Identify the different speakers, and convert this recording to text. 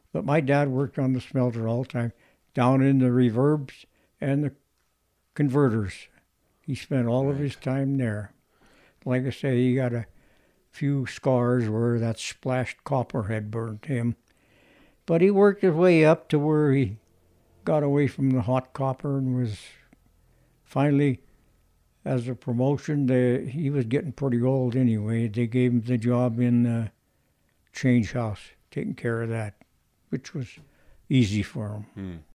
Speaker 1: But my dad worked on the smelter all the time, down in the reverbs and the converters. He spent all of his time there. Like I say, he got a few scars where that splashed copper had burnt him. But he worked his way up to where he got away from the hot copper and was finally, as a promotion, he was getting pretty old anyway. They gave him the job in the change house, taking care of that, which was easy for him.